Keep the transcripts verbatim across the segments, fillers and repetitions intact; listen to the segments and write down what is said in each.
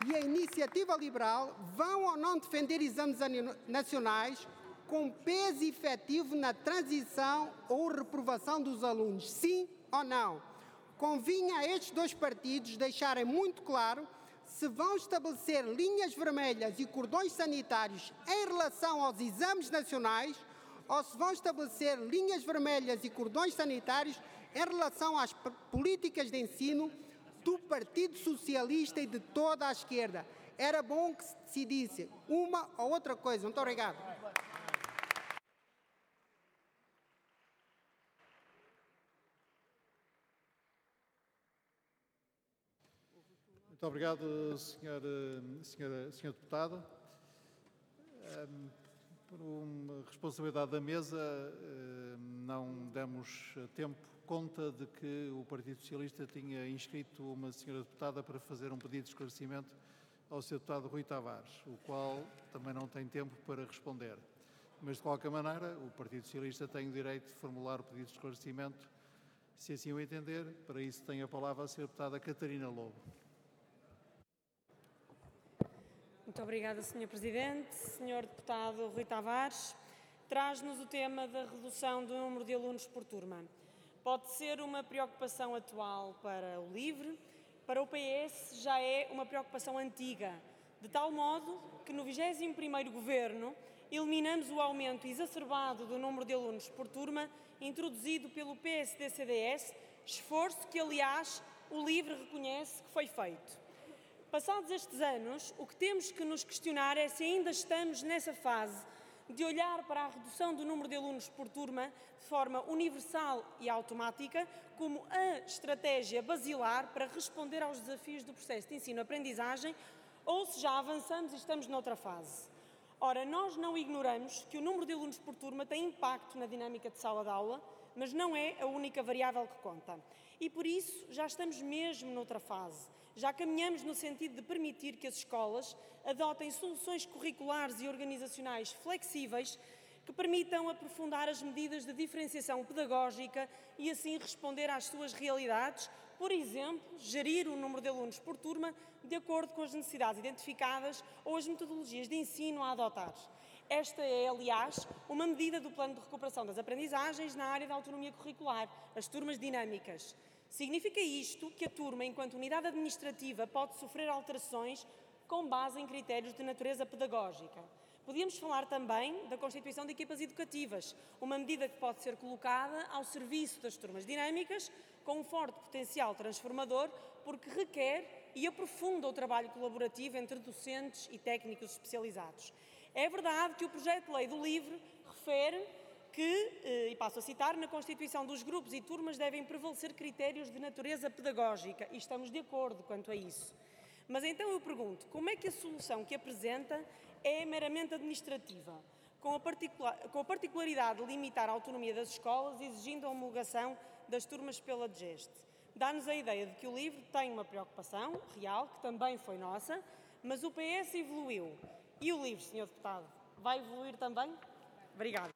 e a Iniciativa Liberal vão ou não defender exames nacionais com peso efetivo na transição ou reprovação dos alunos? Sim ou não? Convinha a estes dois partidos deixarem muito claro se vão estabelecer linhas vermelhas e cordões sanitários em relação aos exames nacionais ou se vão estabelecer linhas vermelhas e cordões sanitários em relação às políticas de ensino do Partido Socialista e de toda a esquerda. Era bom que se decidisse uma ou outra coisa. Muito obrigado. Muito obrigado, senhor, senhor, senhor Deputado. Por uma responsabilidade da mesa, não demos tempo conta de que o Partido Socialista tinha inscrito uma senhora deputada para fazer um pedido de esclarecimento ao senhor deputado Rui Tavares, o qual também não tem tempo para responder. Mas, de qualquer maneira, o Partido Socialista tem o direito de formular o pedido de esclarecimento, se assim o entender. Para isso tem a palavra a senhora deputada Catarina Lobo. Muito obrigada, senhor Presidente. senhor Deputado Rui Tavares, traz-nos o tema da redução do número de alunos por turma. Pode ser uma preocupação atual para o LIVRE, para o P S já é uma preocupação antiga, de tal modo que no vigésimo primeiro Governo eliminamos o aumento exacerbado do número de alunos por turma introduzido pelo P S D C D S, esforço que, aliás, o LIVRE reconhece que foi feito. Passados estes anos, o que temos que nos questionar é se ainda estamos nessa fase de olhar para a redução do número de alunos por turma de forma universal e automática como a estratégia basilar para responder aos desafios do processo de ensino-aprendizagem ou se já avançamos e estamos noutra fase. Ora, nós não ignoramos que o número de alunos por turma tem impacto na dinâmica de sala de aula, mas não é a única variável que conta. E por isso já estamos mesmo noutra fase. Já caminhamos no sentido de permitir que as escolas adotem soluções curriculares e organizacionais flexíveis que permitam aprofundar as medidas de diferenciação pedagógica e assim responder às suas realidades, por exemplo, gerir o número de alunos por turma de acordo com as necessidades identificadas ou as metodologias de ensino a adotar. Esta é, aliás, uma medida do Plano de Recuperação das Aprendizagens na área da autonomia curricular, as turmas dinâmicas. Significa isto que a turma, enquanto unidade administrativa, pode sofrer alterações com base em critérios de natureza pedagógica. Podíamos falar também da constituição de equipas educativas, uma medida que pode ser colocada ao serviço das turmas dinâmicas, com um forte potencial transformador, porque requer e aprofunda o trabalho colaborativo entre docentes e técnicos especializados. É verdade que o projeto de lei do LIVRE refere que, e passo a citar, na constituição dos grupos e turmas devem prevalecer critérios de natureza pedagógica, e estamos de acordo quanto a isso. Mas então eu pergunto, como é que a solução que apresenta é meramente administrativa, com a, particular, com a particularidade de limitar a autonomia das escolas, exigindo a homologação das turmas pela D G E S T? Dá-nos a ideia de que o LIVRE tem uma preocupação real, que também foi nossa, mas o P S evoluiu. E o LIVRE, senhor Deputado, vai evoluir também? Obrigada.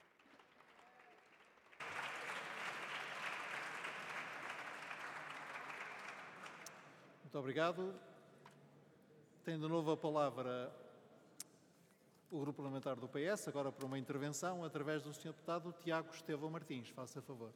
Muito obrigado. Tem de novo a palavra o Grupo Parlamentar do P S, agora para uma intervenção, através do senhor Deputado Tiago Estevão Martins. Faça favor.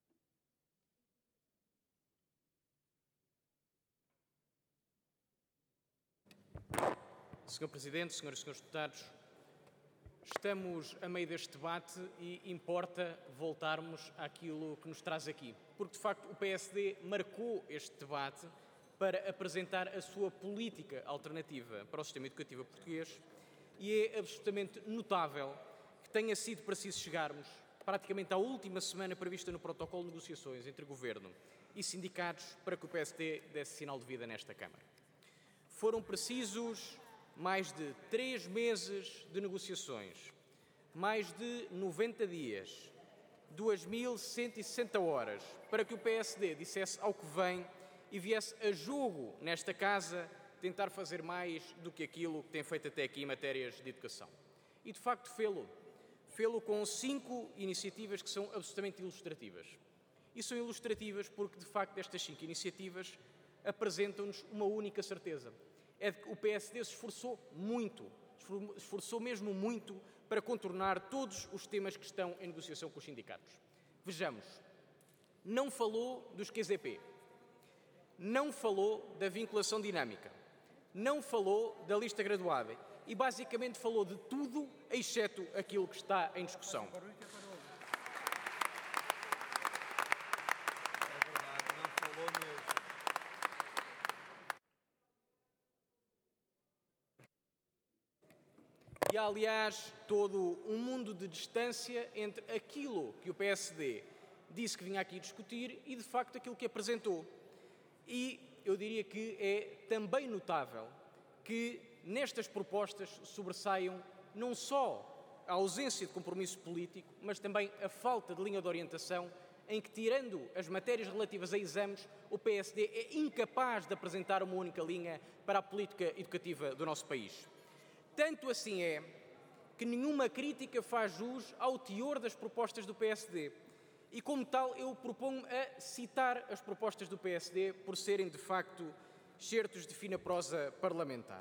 senhor Presidente, senhoras e senhores deputados, estamos a meio deste debate e importa voltarmos àquilo que nos traz aqui, porque de facto o P S D marcou este debate para apresentar a sua política alternativa para o sistema educativo português e é absolutamente notável que tenha sido preciso chegarmos praticamente à última semana prevista no protocolo de negociações entre Governo e sindicatos para que o P S D desse sinal de vida nesta Câmara. Foram precisos mais de três meses de negociações, mais de noventa dias, duas mil cento e sessenta horas, para que o P S D dissesse ao que vem e viesse a jogo nesta casa tentar fazer mais do que aquilo que tem feito até aqui em matérias de educação. E de facto fê-lo. Fê-lo com cinco iniciativas que são absolutamente ilustrativas. E são ilustrativas porque de facto estas cinco iniciativas apresentam-nos uma única certeza. é de que o P S D se esforçou muito, esforçou mesmo muito para contornar todos os temas que estão em negociação com os sindicatos. Vejamos, não falou dos Q Z P, não falou da vinculação dinâmica, não falou da lista graduada e basicamente falou de tudo, exceto aquilo que está em discussão. E há, aliás, todo um mundo de distância entre aquilo que o P S D disse que vinha aqui discutir e, de facto, aquilo que apresentou. E eu diria que é também notável que nestas propostas sobressaiam não só a ausência de compromisso político, mas também a falta de linha de orientação, em que, tirando as matérias relativas a exames, o P S D é incapaz de apresentar uma única linha para a política educativa do nosso país. Tanto assim é que nenhuma crítica faz jus ao teor das propostas do P S D. E, como tal, eu proponho a citar as propostas do P S D por serem, de facto, excertos de fina prosa parlamentar.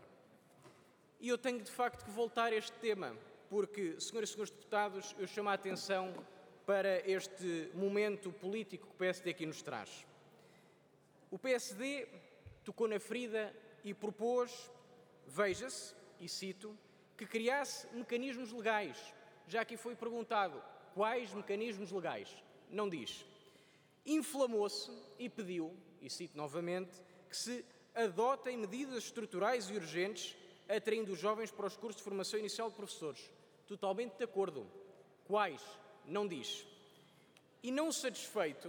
E eu tenho, de facto, que voltar a este tema, porque, senhoras e senhores deputados, eu chamo a atenção para este momento político que o P S D aqui nos traz. O P S D tocou na ferida e propôs, veja-se, e cito, que criasse mecanismos legais. Já aqui foi perguntado, quais mecanismos legais? Não diz. Inflamou-se e pediu, e cito novamente, que se adotem medidas estruturais e urgentes atraindo os jovens para os cursos de formação inicial de professores. Totalmente de acordo. Quais? Não diz. E não satisfeito,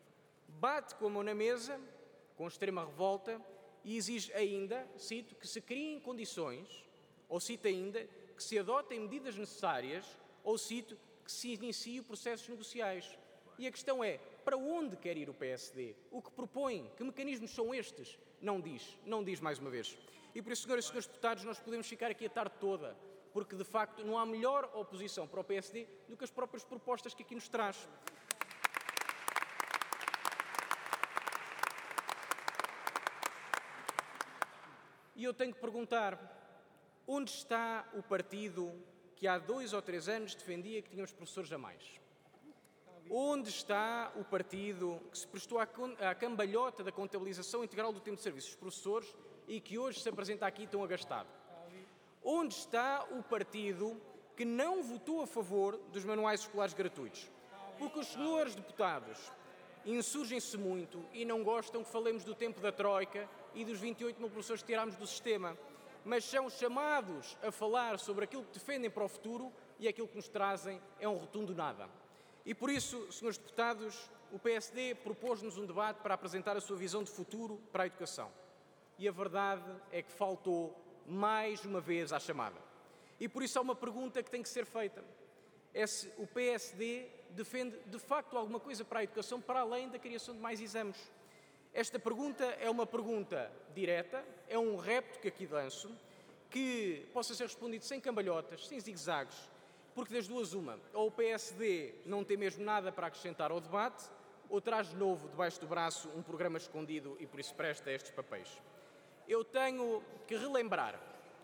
bate com a mão na mesa, com extrema revolta, e exige ainda, cito, que se criem condições, ou cito ainda, que se adotem medidas necessárias, ou cito, que se iniciem processos negociais. E a questão é, para onde quer ir o P S D? O que propõe? Que mecanismos são estes? Não diz, não diz mais uma vez. E por isso, senhoras e senhores deputados, nós podemos ficar aqui a tarde toda, porque de facto não há melhor oposição para o P S D do que as próprias propostas que aqui nos traz. E eu tenho que perguntar, onde está o partido que há dois ou três anos defendia que tínhamos professores a mais? Onde está o partido que se prestou à cambalhota da contabilização integral do tempo de serviço dos professores e que hoje se apresenta aqui tão agastado? Onde está o partido que não votou a favor dos manuais escolares gratuitos? Porque os senhores deputados insurgem-se muito e não gostam que falemos do tempo da Troika e dos vinte e oito mil professores que tirámos do sistema, mas são chamados a falar sobre aquilo que defendem para o futuro e aquilo que nos trazem é um rotundo nada. E por isso, senhores deputados, o P S D propôs-nos um debate para apresentar a sua visão de futuro para a educação. E a verdade é que faltou mais uma vez à chamada. E por isso há uma pergunta que tem que ser feita. É se o P S D defende de facto alguma coisa para a educação para além da criação de mais exames. Esta pergunta é uma pergunta direta, é um repto que aqui lanço, que possa ser respondido sem cambalhotas, sem zigue-zagues, porque das duas uma, ou o P S D não tem mesmo nada para acrescentar ao debate, ou traz de novo debaixo do braço um programa escondido e por isso presta estes papéis. Eu tenho que relembrar,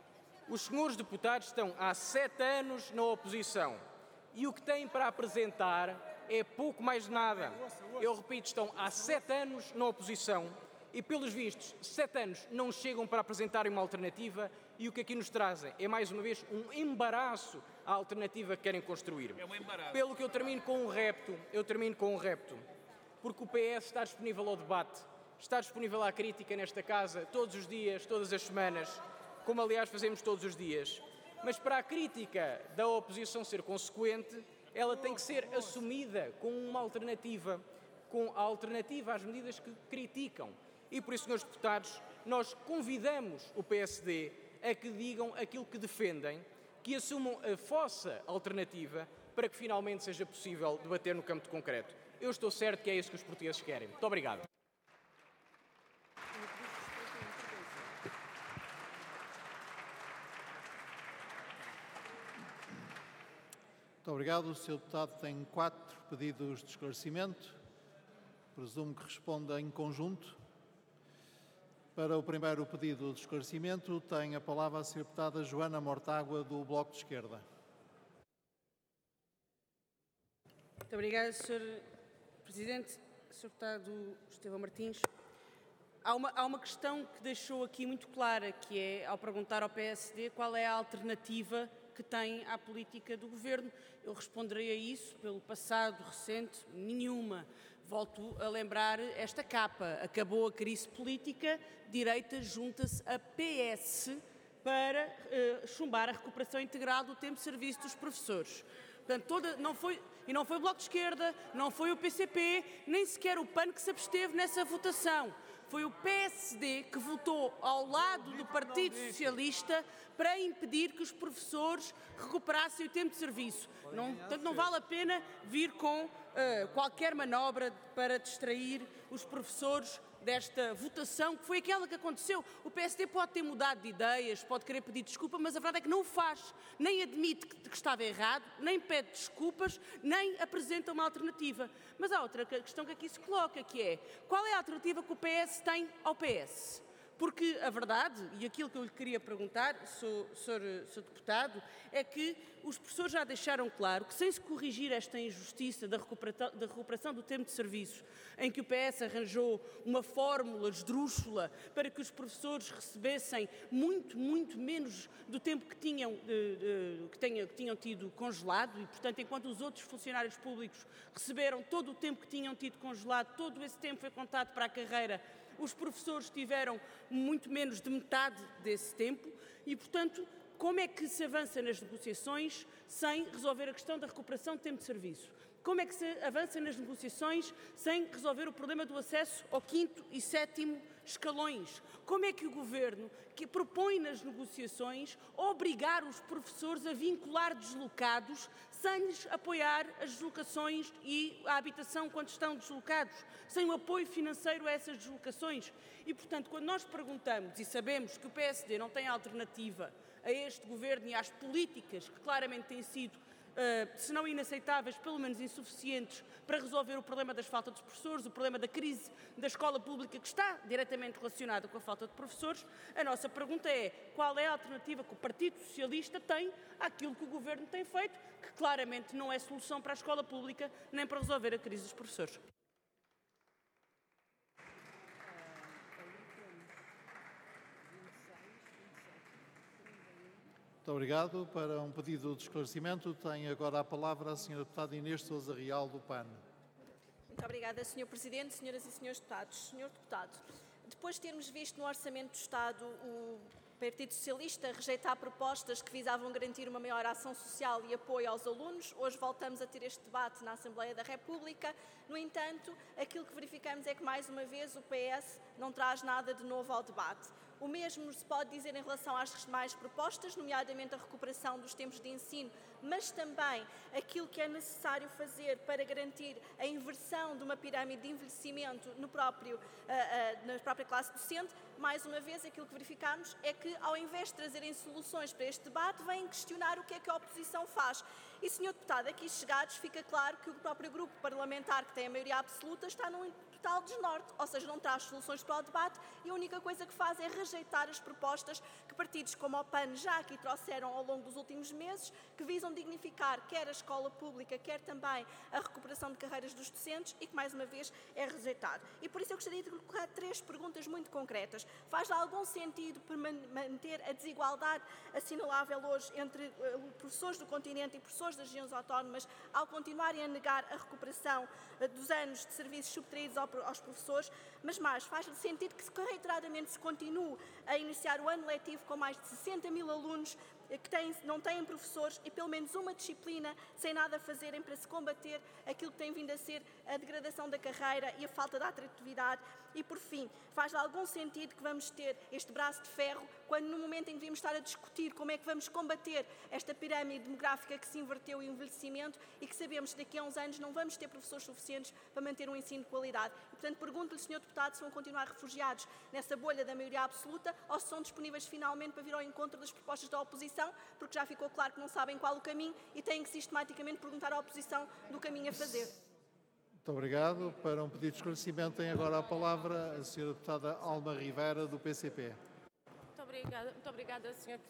os senhores deputados estão há sete anos na oposição e o que têm para apresentar é pouco mais nada. Eu repito, estão há sete anos na oposição e, pelos vistos, sete anos não chegam para apresentarem uma alternativa e o que aqui nos trazem é, mais uma vez, um embaraço à alternativa que querem construir. É um embaraço. Pelo que eu termino com um repto, eu termino com um repto, porque o P S está disponível ao debate, está disponível à crítica nesta casa todos os dias, todas as semanas, como aliás fazemos todos os dias. Mas para a crítica da oposição ser consequente, ela tem que ser assumida com uma alternativa, com a alternativa às medidas que criticam. E por isso, senhores deputados, nós convidamos o P S D a que digam aquilo que defendem, que assumam a vossa alternativa para que finalmente seja possível debater no campo de concreto. Eu estou certo que é isso que os portugueses querem. Muito obrigado. Muito obrigado. O senhor deputado tem quatro pedidos de esclarecimento. Presumo que responda em conjunto. Para o primeiro pedido de esclarecimento, tem a palavra a senhora deputada Joana Mortágua, do Bloco de Esquerda. Muito obrigada, senhor Presidente. senhor Deputado Estevão Martins. Há uma, há uma questão que deixou aqui muito clara, que é, ao perguntar ao P S D qual é a alternativa que tem à política do Governo. Eu responderei a isso pelo passado recente, nenhuma. Volto a lembrar esta capa. Acabou a crise política, direita junta-se a P S para uh, chumbar a recuperação integral do tempo de serviço dos professores. Portanto, toda, não foi, e não foi o Bloco de Esquerda, não foi o P C P, nem sequer o P A N que se absteve nessa votação. Foi o P S D que votou ao lado do Partido Socialista para impedir que os professores recuperassem o tempo de serviço. Não, portanto, não vale a pena vir com uh, qualquer manobra para distrair os professores desta votação, que foi aquela que aconteceu. O P S D pode ter mudado de ideias, pode querer pedir desculpa, mas a verdade é que não o faz. Nem admite que estava errado, nem pede desculpas, nem apresenta uma alternativa. Mas há outra questão que aqui se coloca, que é: qual é a alternativa que o P S tem ao P S? Porque a verdade, e aquilo que eu lhe queria perguntar, senhor Deputado, é que os professores já deixaram claro que, sem se corrigir esta injustiça da recuperação, da recuperação do tempo de serviço, em que o P S arranjou uma fórmula esdrúxula para que os professores recebessem muito, muito menos do tempo que tinham, de, de, que tenham, que tinham tido congelado, e, portanto, enquanto os outros funcionários públicos receberam todo o tempo que tinham tido congelado, todo esse tempo foi contado para a carreira, os professores tiveram muito menos de metade desse tempo e, portanto, como é que se avança nas negociações sem resolver a questão da recuperação de tempo de serviço? Como é que se avança nas negociações sem resolver o problema do acesso ao quinto e sétimo escalões? Como é que o Governo, que propõe nas negociações, obrigar os professores a vincular deslocados sem lhes apoiar as deslocações e a habitação quando estão deslocados, sem o apoio financeiro a essas deslocações? E, portanto, quando nós perguntamos e sabemos que o P S D não tem alternativa a este Governo e às políticas que claramente têm sido, uh, se não inaceitáveis, pelo menos insuficientes para resolver o problema das faltas de professores, o problema da crise da escola pública que está diretamente relacionada com a falta de professores, a nossa pergunta é: qual é a alternativa que o Partido Socialista tem àquilo que o Governo tem feito, que claramente não é solução para a escola pública nem para resolver a crise dos professores? Muito obrigado. Para um pedido de esclarecimento, tem agora a palavra a senhora deputada Inês Sousa Real, do P A N. Muito obrigada, senhor Presidente, senhoras e senhores deputados. senhor Deputado, depois de termos visto no Orçamento do Estado o Partido Socialista rejeitar propostas que visavam garantir uma maior ação social e apoio aos alunos, hoje voltamos a ter este debate na Assembleia da República. No entanto, aquilo que verificamos é que, mais uma vez, o P S não traz nada de novo ao debate. O mesmo se pode dizer em relação às demais propostas, nomeadamente a recuperação dos tempos de ensino, mas também aquilo que é necessário fazer para garantir a inversão de uma pirâmide de envelhecimento no próprio, uh, uh, na própria classe docente. Mais uma vez, aquilo que verificamos é que, ao invés de trazerem soluções para este debate, vêm questionar o que é que a oposição faz. E, senhor Deputado, aqui chegados, fica claro que o próprio grupo parlamentar, que tem a maioria absoluta, está num total desnorte, ou seja, não traz soluções para o debate e a única coisa que faz é rejeitar as propostas que partidos como o P A N já aqui trouxeram ao longo dos últimos meses, que visam dignificar quer a escola pública, quer também a recuperação de carreiras dos docentes e que, mais uma vez, é rejeitado. E por isso eu gostaria de colocar três perguntas muito concretas. Faz algum sentido manter a desigualdade assinalável hoje entre uh, professores do continente e professores das regiões autónomas ao continuarem a negar a recuperação uh, dos anos de serviços subtraídos ao, aos professores? Mas mais, faz sentido que reiteradamente se continue a iniciar o ano letivo com mais de sessenta mil alunos que têm, não têm professores e pelo menos uma disciplina sem nada fazerem para se combater aquilo que tem vindo a ser a degradação da carreira e a falta de atratividade? E, por fim, faz algum sentido que vamos ter este braço de ferro quando, no momento em que devíamos estar a discutir como é que vamos combater esta pirâmide demográfica que se inverteu em envelhecimento e que sabemos que daqui a uns anos não vamos ter professores suficientes para manter um ensino de qualidade? E, portanto, pergunto-lhe, senhor Deputado, se vão continuar refugiados nessa bolha da maioria absoluta ou se são disponíveis finalmente para vir ao encontro das propostas da oposição, porque já ficou claro que não sabem qual o caminho e têm que sistematicamente perguntar à oposição do caminho a fazer. Muito obrigado. Para um pedido de esclarecimento tem agora a palavra a senhora deputada Alma Rivera, do P C P. Muito obrigada, muito obrigada, senhor